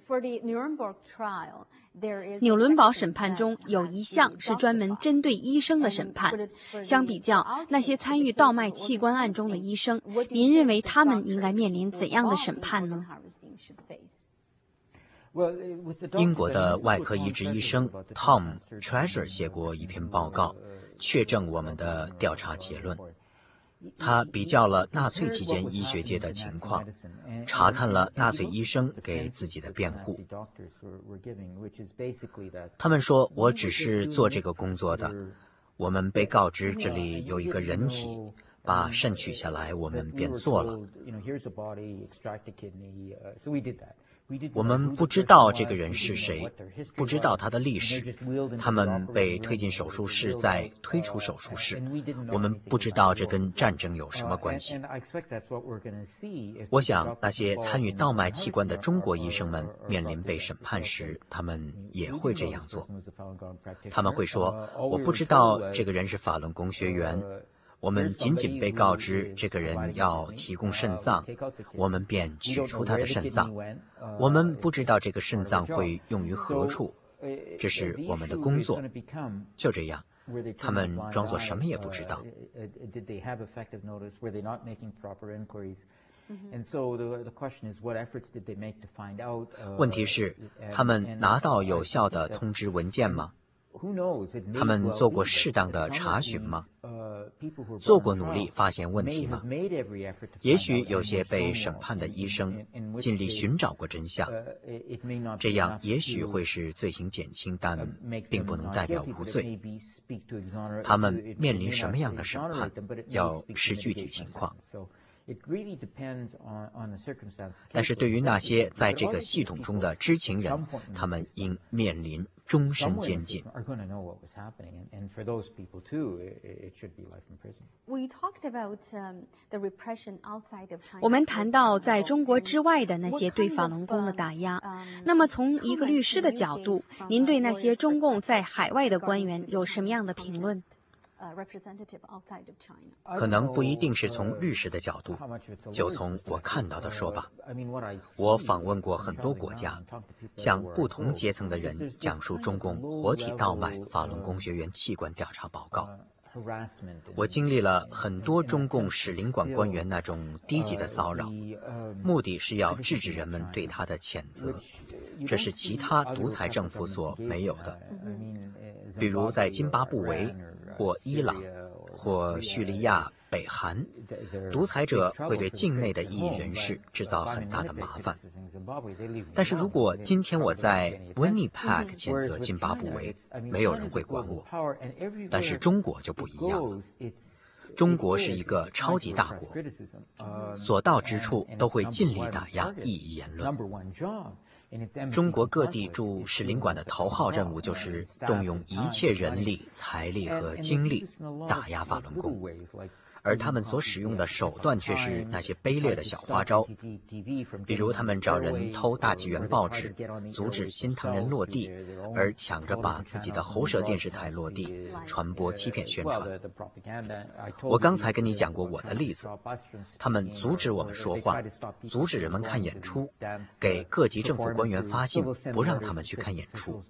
纽伦堡审判中有一项是专门针对医生的审判。相比较那些参与盗卖器官案中的医生，您认为他们应该面临怎样的审判呢？ 英国的外科移植医生 Tom Treasure 写过一篇报告，确证我们的调查结论。他比较了纳粹期间医学界的情况，查看了纳粹医生给自己的辩护。他们说，我只是做这个工作的。我们被告知这里有一个人体，把肾取下来，我们便做了。我们不知道这个人是谁，不知道他的历史。他们被推进手术室，再推出手术室。我们不知道这跟战争有什么关系。我想那些参与盗卖器官的中国医生们面临被审判时，他们也会这样做。他们会说，我不知道这个人是法轮功学员。我们仅仅被告知这个人要提供肾脏，我们便取出他的肾脏。我们不知道这个肾脏会用于何处，这是我们的工作。就这样，他们装作什么也不知道。问题是，他们拿到有效的通知文件吗？他们做过适当的查询吗？做过努力发现问题吗？也许有些被审判的医生尽力寻找过真相，这样也许会使罪行减轻，但并不能代表无罪。他们面临什么样的审判，要视具体情况。但是对于那些在这个系统中的知情人，他们应面临终身监禁。 我们谈到在中国之外的那些对法轮功的打压，那么从一个律师的角度，您对那些中共在海外的官员有什么样的评论？ 可能不一定是从律师的角度，就从我看到的说吧。我访问过很多国家，向不同阶层的人讲述中共活体盗卖法轮功学员器官调查报告。我经历了很多中共使领馆官员那种低级的骚扰，目的是要制止人们对他的谴责，这是其他独裁政府所没有的。比如在津巴布韦或伊朗或叙利亚、北韩，独裁者会对境内的异议人士制造很大的麻烦。但是如果今天我在温尼帕克谴责津巴布韦，没有人会管我。但是中国就不一样了。中国是一个超级大国，所到之处都会尽力打压异议言论。中国各地驻使领馆的头号任务就是动用一切人力、财力和精力打压法轮功，而他们所使用的手段却是那些卑劣的小花招，比如他们找人偷大纪元报纸，阻止新唐人落地，而抢着把自己的喉舌电视台落地，传播欺骗宣传。我刚才跟你讲过我的例子，他们阻止我们说话，阻止人们看演出，给各级政府官员发信，不让他们去看演出，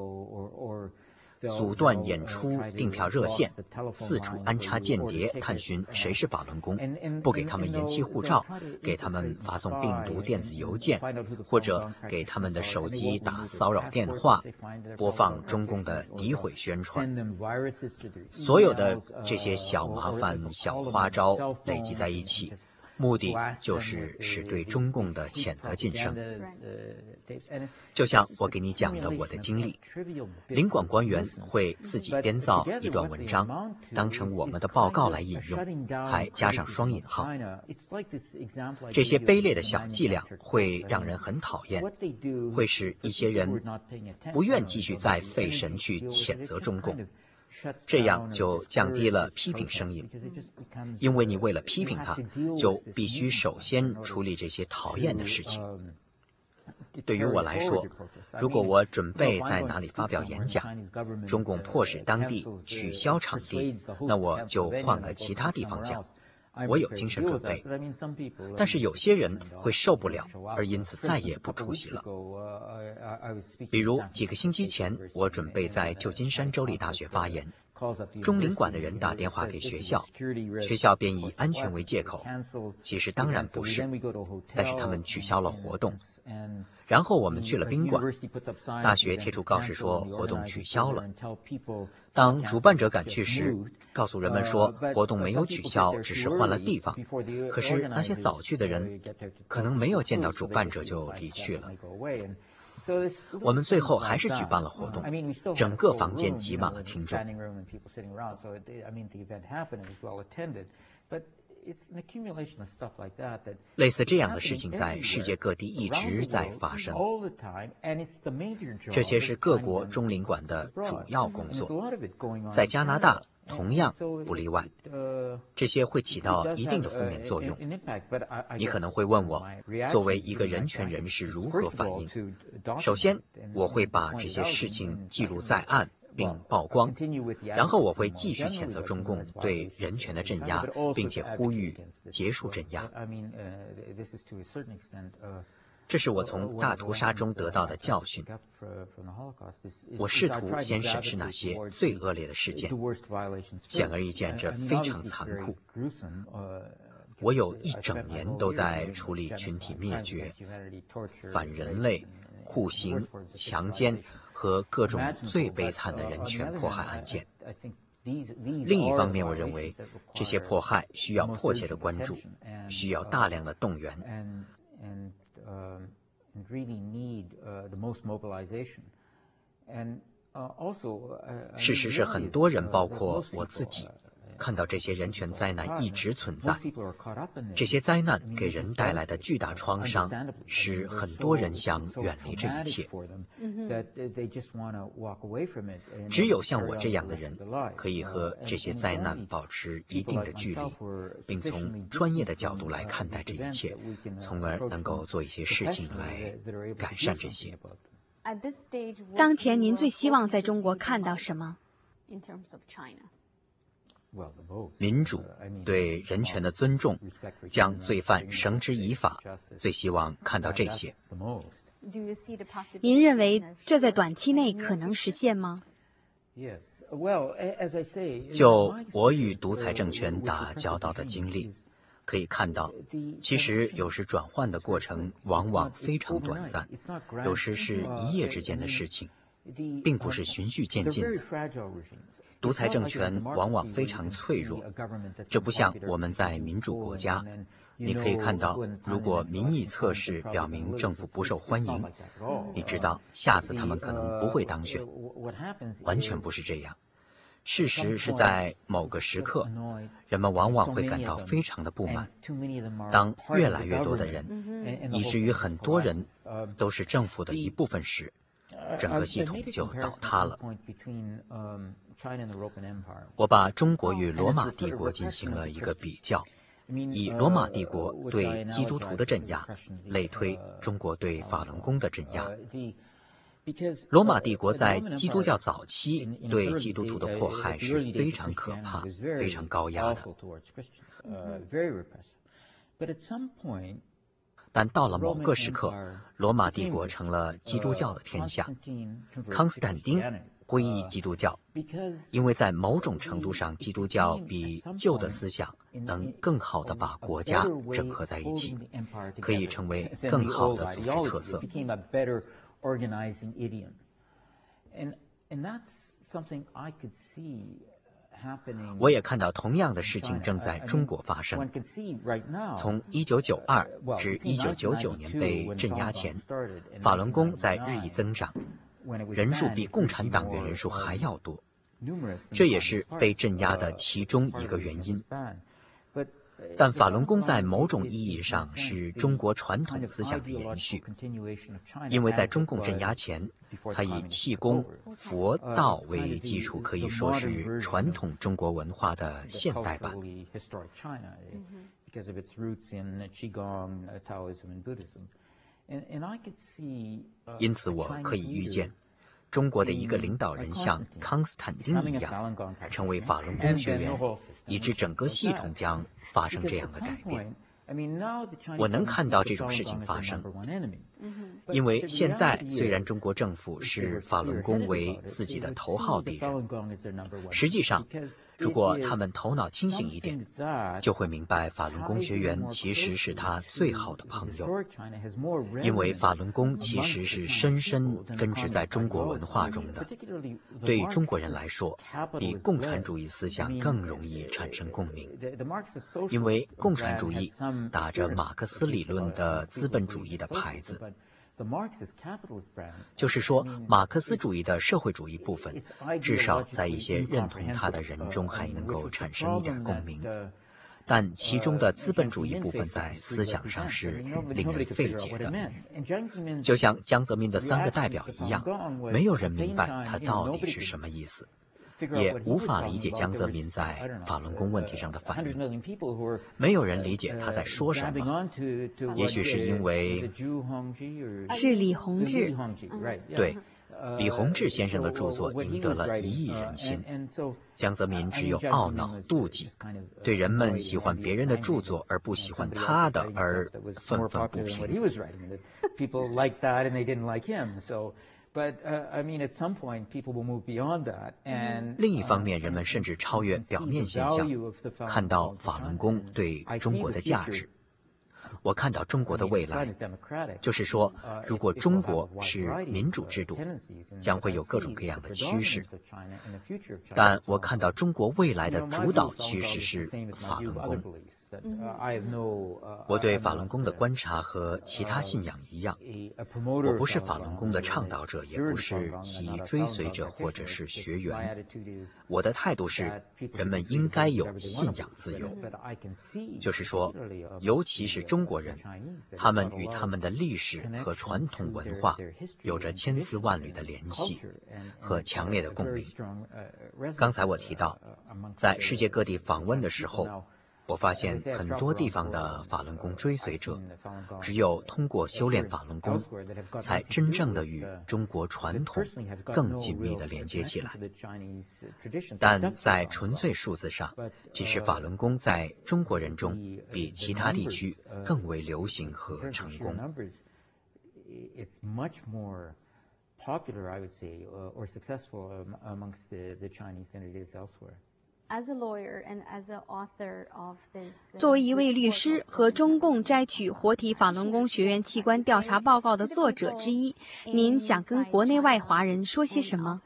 阻断演出订票热线，四处安插间谍探寻谁是法轮功，不给他们延期护照，给他们发送病毒电子邮件，或者给他们的手机打骚扰电话，播放中共的诋毁宣传。所有的这些小麻烦、小花招累积在一起，目的就是使对中共的谴责晋升。就像我给你讲的我的经历，领馆官员会自己编造一段文章，当成我们的报告来引用，还加上双引号。这些卑劣的小伎俩会让人很讨厌，会使一些人不愿继续再费神去谴责中共。这样就降低了批评声音，因为你为了批评他，就必须首先处理这些讨厌的事情。对于我来说，如果我准备在哪里发表演讲，中共迫使当地取消场地，那我就换个其他地方讲。 我有精神准备，但是有些人会受不了，而因此再也不出席了。比如几个星期前，我准备在旧金山州立大学发言，中领馆的人打电话给学校，学校便以安全为借口，其实当然不是，但是他们取消了活动。然后我们去了宾馆，大学贴出告示说活动取消了。当主办者赶去时，告诉人们说活动没有取消，只是换了地方。可是那些早去的人可能没有见到主办者就离去了。我们最后还是举办了活动，整个房间挤满了听众。类似这样的事情在世界各地一直在发生，这些是各国中领馆的主要工作，在加拿大同样不例外。这些会起到一定的负面作用。你可能会问我，作为一个人权人士如何反应？首先，我会把这些事情记录在案并曝光，然后我会继续谴责中共对人权的镇压，并且呼吁结束镇压。这是我从大屠杀中得到的教训。我试图先审视那些最恶劣的事件，显而易见，这非常残酷。我有一整年都在处理群体灭绝、反人类、酷刑、强奸和各种最悲惨的人权迫害案件。另一方面，我认为这些迫害需要迫切的关注，需要大量的动员。事实是，很多人，包括我自己，看到这些人权灾难一直存在。这些灾难给人带来的巨大创伤，使很多人想远离这一切。只有像我这样的人，可以和这些灾难保持一定的距离，并从专业的角度来看待这一切，从而能够做一些事情来改善这些。 当前您最希望在中国看到什么？ 民主，对人权的尊重，将罪犯绳之以法，最希望看到这些。 您认为这在短期内可能实现吗？ 就我与独裁政权打交道的经历，可以看到，其实有时转换的过程往往非常短暂，有时是一夜之间的事情，并不是循序渐进的。独裁政权往往非常脆弱，这不像我们在民主国家。你可以看到，如果民意测试表明政府不受欢迎，你知道下次他们可能不会当选。完全不是这样。事实是在某个时刻，人们往往会感到非常的不满。当越来越多的人，以至于很多人都是政府的一部分时，整个系统就倒塌了。我把中国与罗马帝国进行了一个比较，以罗马帝国对基督徒的镇压，类推中国对法轮功的镇压。罗马帝国在基督教早期对基督徒的迫害是非常可怕、非常高压的。但到了某个时刻，罗马帝国成了基督教的天下。康斯坦丁皈依基督教，因为在某种程度上，基督教比旧的思想能更好地把国家整合在一起，可以成为更好的组织特色。我也看到同样的事情正在中国发生。从1992至1999年被镇压前，法轮功在日益增长，人数比共产党员人数还要多，这也是被镇压的其中一个原因。但法轮功在某种意义上是中国传统思想的延续，因为在中共镇压前，它以气功、佛道为基础，可以说是传统中国文化的现代版。因此我可以预见， 中国的一个领导人像康斯坦丁一样，成为法轮功学员，以致整个系统将发生这样的改变。我能看到这种事情发生，因为现在虽然中国政府视法轮功为自己的头号敌人，实际上如果他们头脑清醒一点，就会明白法轮功学员其实是他最好的朋友，因为法轮功其实是深深根植在中国文化中的，对中国人来说，比共产主义思想更容易产生共鸣，因为共产主义打着马克思理论的资本主义的牌子，就是说马克思主义的社会主义部分，至少在一些认同他的人中还能够产生一点共鸣，但其中的资本主义部分在思想上是令人费解的，就像江泽民的3个代表一样，没有人明白他到底是什么意思，也无法理解江泽民在法轮功问题上的反应，没有人理解他在说什么，也许是因为是李洪志， 对，李洪志先生的著作赢得了1亿人心，江泽民只有懊恼、妒忌，对人们喜欢别人的著作而不喜欢他的而愤愤不平。另一方面，人们甚至超越表面现象，看到法轮功对中国的价值。我看到中国的未来，就是说，如果中国是民主制度，将会有各种各样的趋势。但我看到中国未来的主导趋势是法轮功。我对法轮功的观察和其他信仰一样，我不是法轮功的倡导者，也不是其追随者或者是学员。我的态度是，人们应该有信仰自由，就是说，尤其是中国人，他们与他们的历史和传统文化有着千丝万缕的联系和强烈的共鸣。刚才我提到，在世界各地访问的时候，我发现很多地方的法轮功追随者，只有通过修炼法轮功，才真正的与中国传统更紧密的连接起来。但在纯粹数字上，其实法轮功在中国人中比其他地区更为流行和成功。 作为一位律师和中共摘取活体法轮功学员器官调查报告的作者之一，您想跟国内外华人说些什么？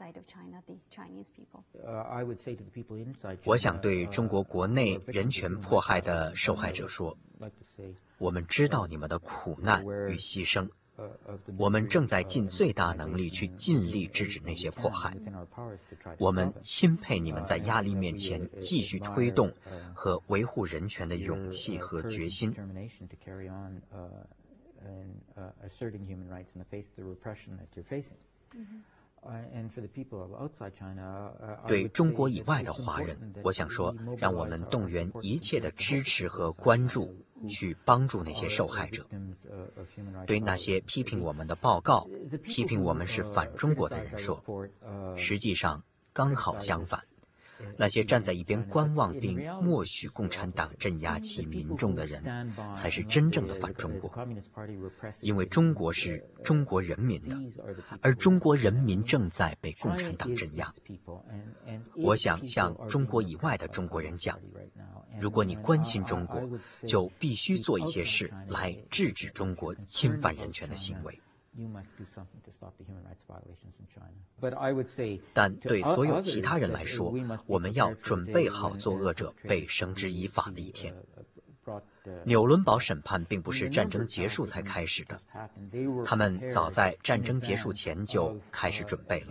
我想对中国国内人权迫害的受害者说，我们知道你们的苦难与牺牲，我们正在尽最大能力去尽力制止那些迫害。我们钦佩你们在压力面前继续推动和维护人权的勇气和决心。对中国以外的华人，我想说，让我们动员一切的支持和关注，去帮助那些受害者。对那些批评我们的报告、批评我们是反中国的人说，实际上刚好相反。那些站在一边观望并默许共产党镇压其民众的人，才是真正的反中国。因为中国是中国人民的，而中国人民正在被共产党镇压。我想向中国以外的中国人讲，如果你关心中国，就必须做一些事来制止中国侵犯人权的行为。但对所有其他人来说，我们要准备好作恶者被绳之以法的一天。纽伦堡审判并不是战争结束才开始的，他们早在战争结束前就开始准备了。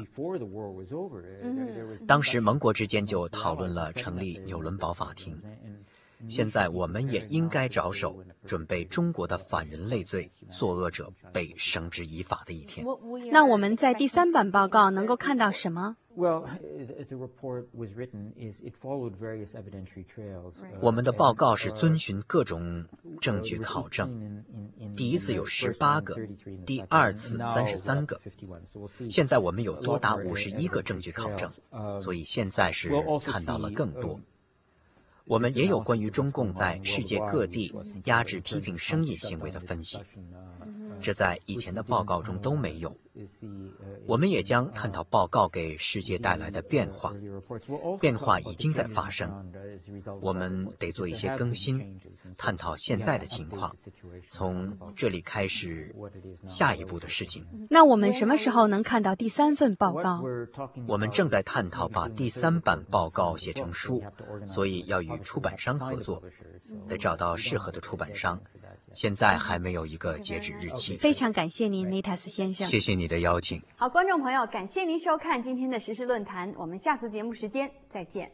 当时盟国之间就讨论了成立纽伦堡法庭。现在我们也应该着手准备中国的反人类罪作恶者被绳之以法的一天。 那我们在第3版报告能够看到什么？ 我们的报告是遵循各种证据考证，第一次有18个，第二次33个，现在我们有多达51个证据考证，所以现在是看到了更多。我们也有关于中共在世界各地压制批评声音行为的分析，这在以前的报告中都没有。我们也将探讨报告给世界带来的变化，变化已经在发生，我们得做一些更新，探讨现在的情况，从这里开始下一步的事情。 那我们什么时候能看到第3份报告？ 我们正在探讨把第3版报告写成书，所以要与出版商合作，得找到适合的出版商。现在还没有一个截止日期。 非常感谢您，内塔斯先生。 谢谢你的邀请。 好，观众朋友，感谢您收看今天的时事论坛，我们下次节目时间再见。